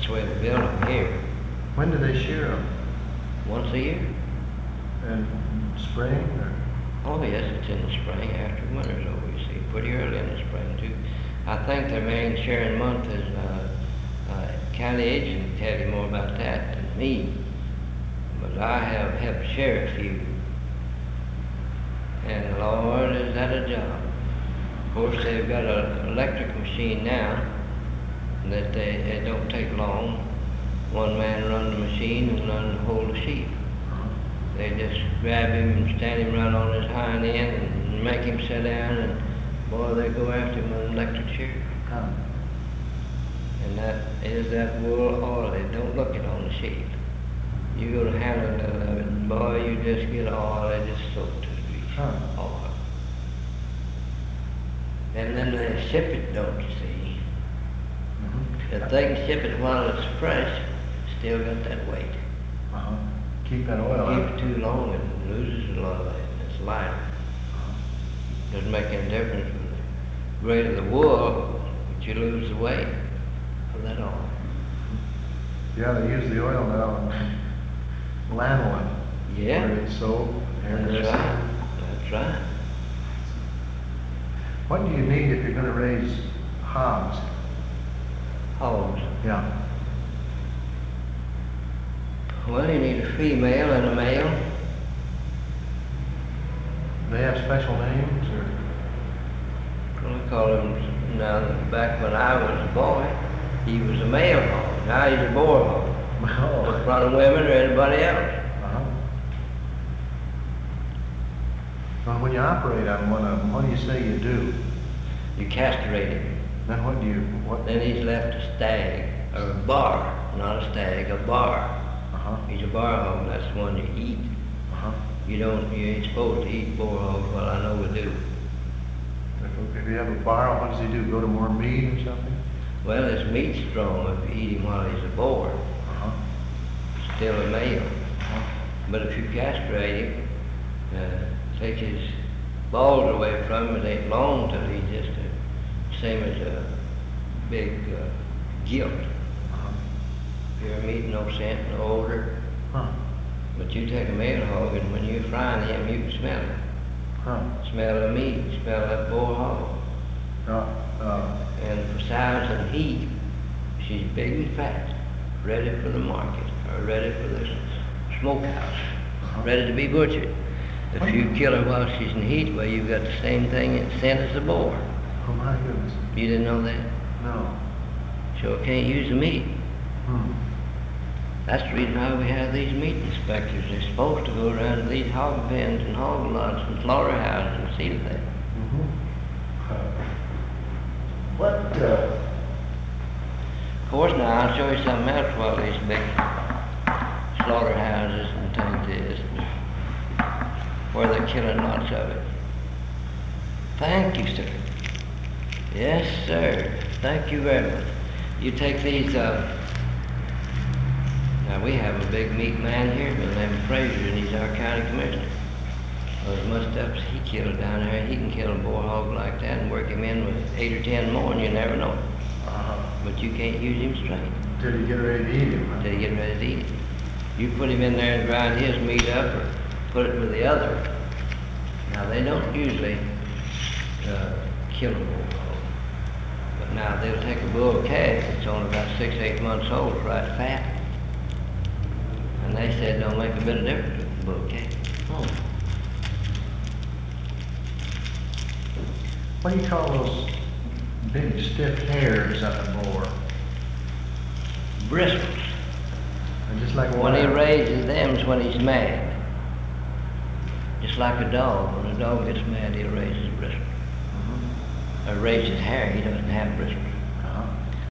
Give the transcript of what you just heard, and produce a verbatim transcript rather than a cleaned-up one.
the way they build them here. When do they shear them? Once a year. In spring or? Oh yes, it's in the spring after winter's over, you see, pretty early in the spring too. I think their main shearing month is, uh, uh, county agent can tell you more about that than me. But I have helped shear a few. And Lord, is that a job. Of course, they've got an electric machine now that they, it don't take long. One man run the machine and run the whole sheep. They just grab him and stand him right on his hind end and make him sit down, and boy, they go after him with an electric shear. Huh. And that is that wool oil. They don't look it on the sheep. You go to handle it, and boy, you just get oil. They just soak to the grease. Huh. Oil. And then they ship it, don't you see? Mm-hmm. If they can ship it while it's fresh, still got that weight. Uh-huh. Keep that oil Keep out. it too long, it loses a lot of it. It's lighter. Uh-huh. Doesn't make any difference. The greater the wool, but you lose the weight of that oil. Yeah, they use the oil now in lanolin. Yeah. Where it's soap, hair That's dressing. right. That's right. What do you need if you're going to raise hogs? Hogs. Yeah. Well, you need a female and a male. They have special names or? Well, I call him, now, back when I was a boy, he was a male hog. Now he's a boar hog. Oh. In front of women or anybody else. Uh-huh. Well, when you operate on one of them, what do you say you do? You castrate him. Then what do you, what? Then he's left a stag, or a bar, not a stag, a bar. Uh-huh. He's a bar hog, that's the one you eat. Uh-huh. You don't, you ain't supposed to eat boar hogs, well, I know we do. If, if you have a bar, what does he do? Go to more meat or something? Well, his meat's strong if you eat him while he's a boar. Uh-huh. Still a male. Uh-huh. But if you castrate him, uh, take his balls away from him, it ain't long till he's just the same as a big uh, gilt. Uh-huh. Pure meat, no scent, no odor. Huh. But you take a male hog, and when you're frying him, you can smell it. Huh. Smell the meat, smell that boar hog. Uh, uh, And for size and heat, she's big and fat, ready for the market, or ready for the smokehouse, Uh-huh. ready to be butchered. If you kill her while she's in heat, well, you've got the same thing in scent as the boar. oh my goodness. You didn't know that? No. So can't use the meat. Hmm. That's the reason why we have these meat inspectors. They're supposed to go around to these hog pens and hog lots and slaughterhouses and see to that. Mm-hmm. Uh, what, uh, Of course, now I'll show you something else while these big slaughterhouses and things is, where they're killing lots of it. Thank you, sir. Yes, sir. Thank you very much. You take these, uh, now we have a big meat man here, his name is Frazier, and he's our county commissioner. Those must-ups he killed down there, he can kill a boar hog like that and work him in with eight or ten more, and you never know. uh, But you can't use him straight till you get ready to eat him, huh? until you get ready to eat it. You put him in there and grind his meat up or put it with the other. Now, they don't usually uh, kill a bull hog. But now, they'll take a bull calf that's only about six, eight months old, right fat. And they said don't make a bit of difference with the bull calf. Oh. What do you call those big stiff hairs on a boar? Bristles. They're just like When he wire. raises them is when he's mad. Just like a dog. When a dog gets mad, he'll raise his bristles. Mhm. Or raise his hair. He doesn't have bristles.